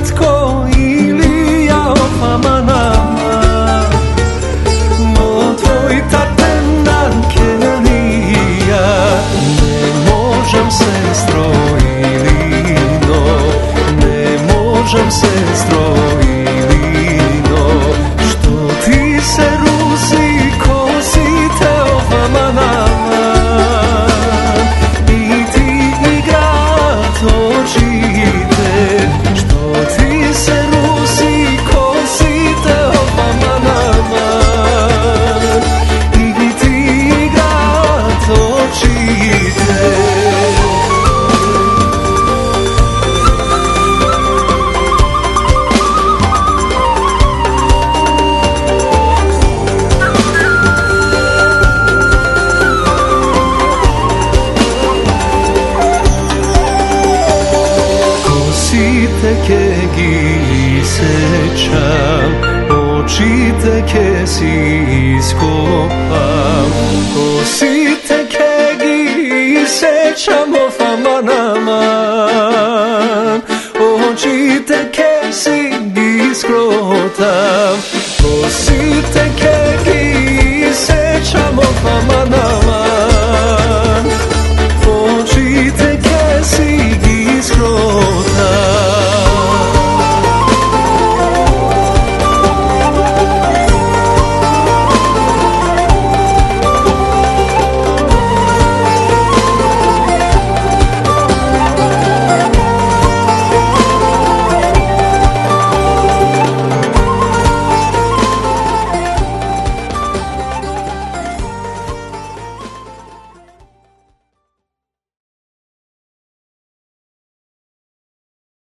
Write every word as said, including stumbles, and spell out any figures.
tatko ili ja opamana. No tvoj tatena kelija, ne možem sestro ili no, ne možem sestro ili no, što ti se rusi kosi te opamana. I ti igrat očite, što ti se rusi kosi te opamana. I ti igrat očite. Kosite gi sečam, očite ke si iskopam. Kosite gi sečam ofamanama, očite ke si iskrotam. Kosite